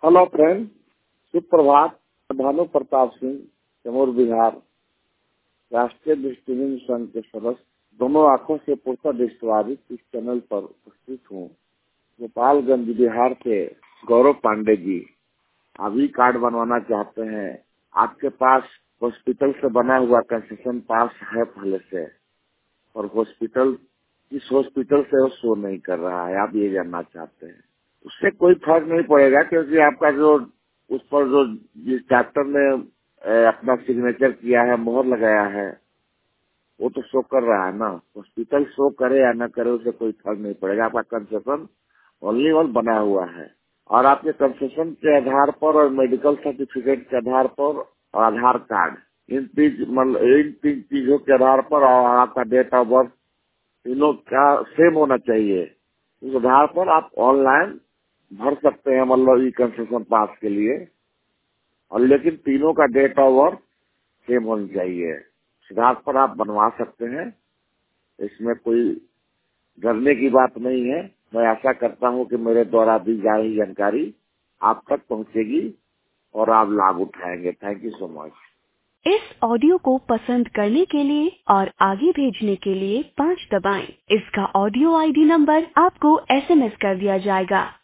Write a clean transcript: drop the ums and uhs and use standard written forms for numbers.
Hello friend, सुप्रभात। भानु प्रताप सिंह, कैमूर बिहार, राष्ट्रीय दृष्टिहीन संघ के सदस्य, दोनों आंखों से पुरता दृष्टिबाधित इस चैनल पर उपस्थित हूँ। गोपालगंज बिहार से गौरव पांडे जी, आप ई कार्ड बनवाना चाहते हैं। आपके पास हॉस्पिटल से बना हुआ कंसेशन पास है पहले से, और हॉस्पिटल इस हॉस्पिटल से वो शो नहीं कर रहा है, आप ये जानना चाहते हैं। उससे कोई फर्क नहीं पड़ेगा, क्योंकि आपका जो उस पर जो जिस डॉक्टर ने अपना सिग्नेचर किया है, मोहर लगाया है, वो तो शो कर रहा है ना। हॉस्पिटल शो करे या न करे, उससे कोई फर्क नहीं पड़ेगा। आपका कंसेशन ओनली वन बना हुआ है, और आपके कंसेशन के आधार पर और मेडिकल सर्टिफिकेट के आधार पर और आधार कार्ड, इन तीन चीजों के आधार पर, और आपका डेट ऑफ बर्थ, तीनों का सेम होना चाहिए। इस आधार पर आप ऑनलाइन भर सकते हैं, मतलब ई कंसेशन पास के लिए। और लेकिन तीनों का डेट ऑफ बर्थ सेम होनी चाहिए। इस आधार पर आप बनवा सकते हैं, इसमें कोई डरने की बात नहीं है। मैं आशा करता हूं कि मेरे द्वारा दी जा रही जानकारी आप तक पहुंचेगी और आप लाभ उठाएंगे। Thank you so much. इस ऑडियो को पसंद करने के लिए और आगे भेजने के लिए 5 दबाएं। इसका ऑडियो आईडी नंबर आपको SMS कर दिया जाएगा।